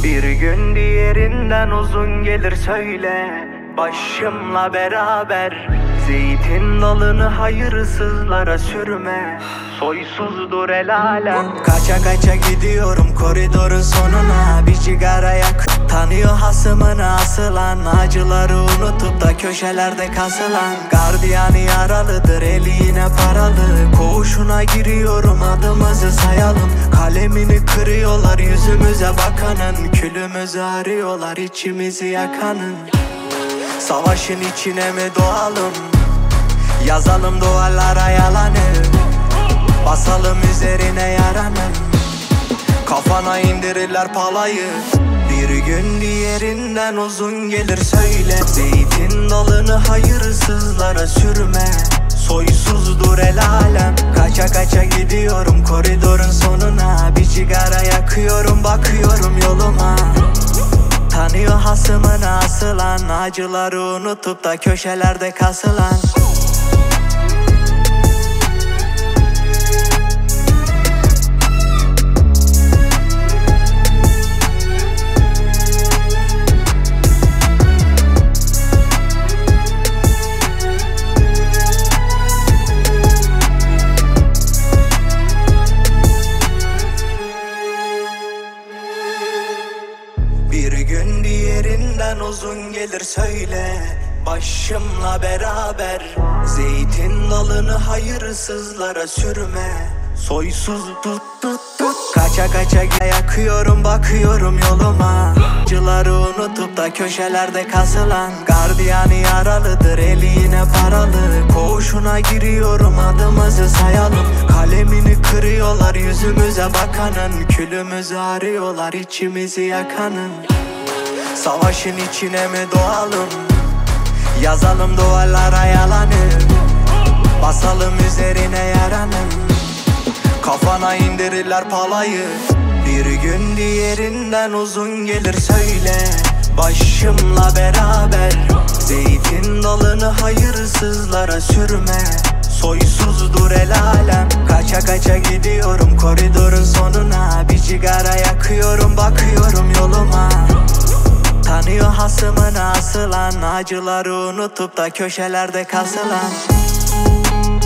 Bir gün diğerinden uzun gelir söyle, başımla beraber. Zeytin dalını hayırsızlara sürme, soysuzdur el alem. Kaça kaça gidiyorum koridorun sonuna, bir sigara yak. Tanıyor hasımını asılan, acıları unutup da köşelerde kasılan. Gardiyanı yaralıdır, eli yine paralı. Koğuşuna giriyorum, adımızı sayalım. Kalemini kırıyorlar yüzümüze bakanın, külümüzü arıyorlar içimizi yakanın. Savaşın içine mi doğalım, yazalım duvarlara yalanı, basalım üzerine yaranın, kafana indirirler palayı. Bir gün diğerinden uzun gelir söyle, zeytin dalını hayırsızlara sürme, soysuzdur el alem. Kaça kaça gidiyorum koridorun sonuna, bir sigara yakıyorum, bakıyorum yoluma. Tanıyor hasımına asılan, acıları unutup da köşelerde kasılan. Bir gün diğerinden uzun gelir söyle, başımla beraber. Zeytin dalını hayırsızlara sürme, soysuz tut. Kaça kaça yakıyorum, bakıyorum yoluma. Acıları unutup da köşelerde kasılan. Gardiyanı yaralıdır, eli yine paralı. Koğuşuna giriyorum, adımızı sayalım. Kalemini kırıyorlar yüzümüze bakanın, külümüzü arıyorlar içimizi yakanın. Savaşın içine mi doğalım, yazalım duvarlara yalanı, basalım üzerine yaranın, kafana indirirler palayı. Bir gün diğerinden uzun gelir söyle, başımla beraber. Zeytin dalını hayırsızlara sürme, soysuzdur el alem. Kaça kaça gidiyorum koridorun sonuna, bir sigara yakıyorum, bakıyorum yoluma. Tanıyor hasımını asılan, acıları unutup da köşelerde kasılan.